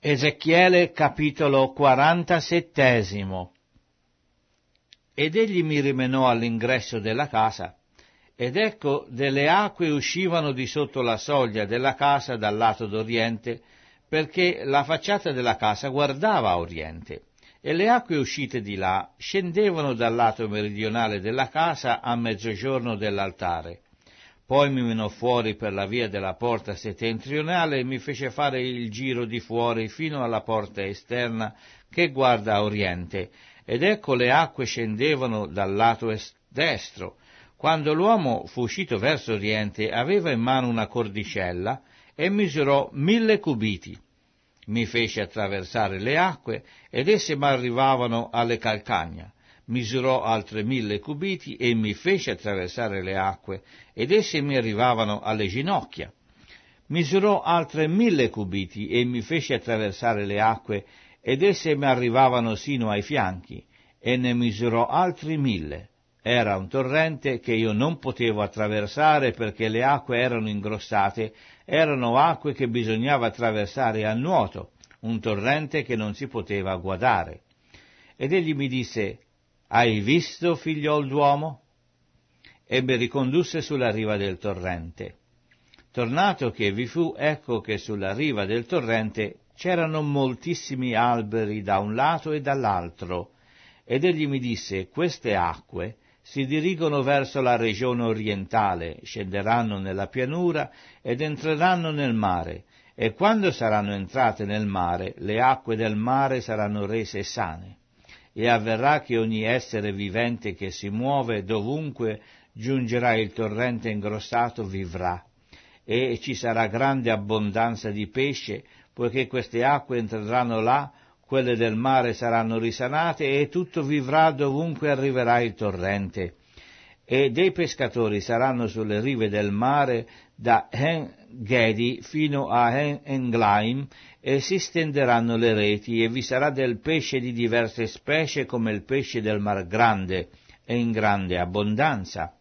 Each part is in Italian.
Ezechiele capitolo 47. Ed egli mi rimenò all'ingresso della casa, ed ecco delle acque uscivano di sotto la soglia della casa dal lato d'oriente, perché la facciata della casa guardava a oriente, e le acque uscite di là scendevano dal lato meridionale della casa a mezzogiorno dell'altare. Poi mi menò fuori per la via della porta settentrionale e mi fece fare il giro di fuori fino alla porta esterna che guarda a oriente, ed ecco le acque scendevano dal lato destro. Quando l'uomo fu uscito verso oriente aveva in mano una cordicella e misurò 1000 cubiti. Mi fece attraversare le acque ed esse mi arrivavano alle calcagna. Misurò altre 1000 cubiti e mi fece attraversare le acque, ed esse mi arrivavano alle ginocchia. Misurò altre 1000 cubiti e mi fece attraversare le acque, ed esse mi arrivavano sino ai fianchi, e ne misurò altri 1000. Era un torrente che io non potevo attraversare perché le acque erano ingrossate, erano acque che bisognava attraversare a nuoto, un torrente che non si poteva guardare. Ed egli mi disse: «Hai visto, figliol d'uomo?» E mi ricondusse sulla riva del torrente. Tornato che vi fu, ecco che sulla riva del torrente c'erano moltissimi alberi da un lato e dall'altro, ed egli mi disse: «Queste acque si dirigono verso la regione orientale, scenderanno nella pianura ed entreranno nel mare, e quando saranno entrate nel mare, le acque del mare saranno rese sane. E avverrà che ogni essere vivente che si muove dovunque giungerà il torrente ingrossato vivrà, e ci sarà grande abbondanza di pesce, poiché queste acque entreranno là, quelle del mare saranno risanate, e tutto vivrà dovunque arriverà il torrente. E dei pescatori saranno sulle rive del mare da En Gedi fino a En Englaim, e si stenderanno le reti, e vi sarà del pesce di diverse specie come il pesce del Mar Grande, e in grande abbondanza.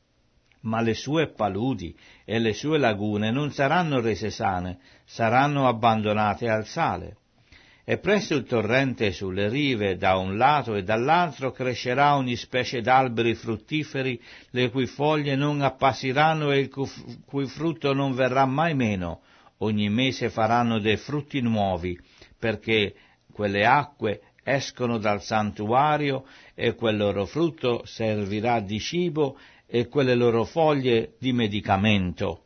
Ma le sue paludi e le sue lagune non saranno rese sane, saranno abbandonate al sale. E presso il torrente sulle rive, da un lato e dall'altro, crescerà ogni specie d'alberi fruttiferi, le cui foglie non appassiranno e il cui frutto non verrà mai meno. Ogni mese faranno dei frutti nuovi, perché quelle acque escono dal santuario, e quel loro frutto servirà di cibo, e quelle loro foglie di medicamento.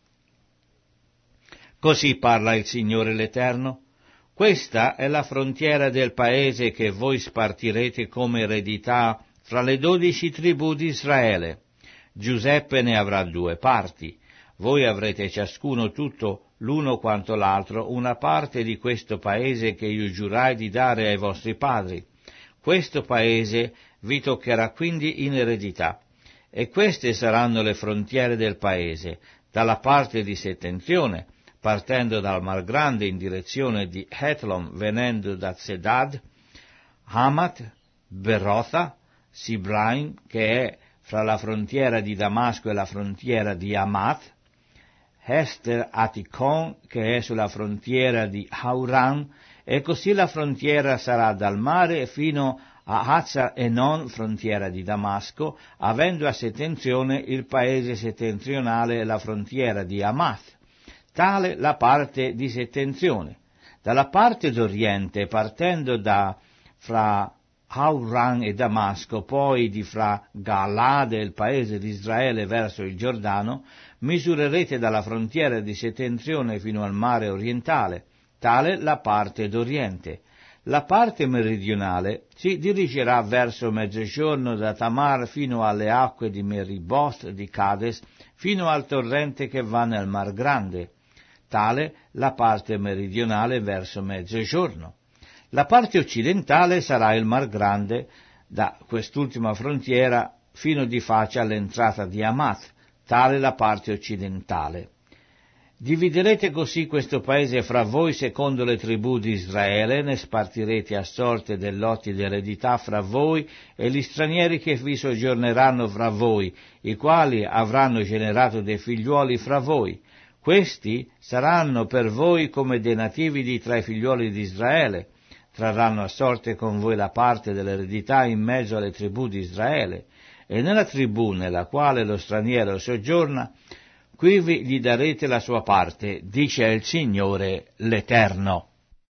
Così parla il Signore l'Eterno. Questa è la frontiera del paese che voi spartirete come eredità fra le 12 tribù di Israele. Giuseppe ne avrà 2 parti. Voi avrete ciascuno tutto l'uno quanto l'altro una parte di questo paese che io giurai di dare ai vostri padri. Questo paese vi toccherà quindi in eredità. E queste saranno le frontiere del paese, dalla parte di settentrione, partendo dal Mar Grande in direzione di Hetlon, venendo da Zedad, Hamat, Berotha, Sibraim, che è fra la frontiera di Damasco e la frontiera di Hamat, Hester Atikon, che è sulla frontiera di Hauran, e così la frontiera sarà dal mare fino a Hazar Enon, frontiera di Damasco, avendo a settentrione il paese settentrionale e la frontiera di Hamath. Tale la parte di settentrione. Dalla parte d'oriente, partendo da fra Hauran e Damasco, poi di fra Galade, il paese di Israele, verso il Giordano, misurerete dalla frontiera di settentrione fino al mare orientale. Tale la parte d'oriente. La parte meridionale si dirigerà verso mezzogiorno da Tamar fino alle acque di Meriboth di Cades, fino al torrente che va nel Mar Grande. Tale la parte meridionale verso mezzogiorno. La parte occidentale sarà il Mar Grande, da quest'ultima frontiera fino di faccia all'entrata di Hamath. Tale la parte occidentale. Dividerete così questo paese fra voi secondo le tribù di Israele, ne spartirete a sorte dei lotti d'eredità fra voi e gli stranieri che vi soggiorneranno fra voi, i quali avranno generato dei figliuoli fra voi. Questi saranno per voi come dei nativi di tra i figliuoli di Israele, trarranno a sorte con voi la parte dell'eredità in mezzo alle tribù di Israele, e nella tribù nella quale lo straniero soggiorna, quivi gli darete la sua parte, dice il Signore l'Eterno.